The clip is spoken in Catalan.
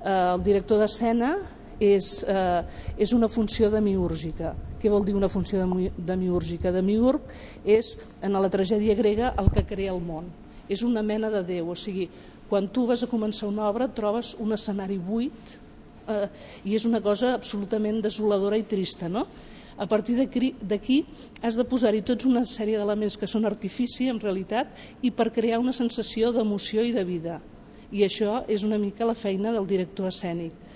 El director d'escena és una funció demiúrgica. Què vol dir una funció demiúrgica? Demiurg és, en la tragèdia grega, el que crea el món. És una mena de déu, o sigui, quan tu vas a començar una obra trobes un escenari buit i és una cosa absolutament desoladora i trista, no? A partir d'aquí has de posar-hi tots una sèrie d'elements que són artifici en realitat i per crear una sensació d'emoció i de vida, i això és una mica la feina del director escènic.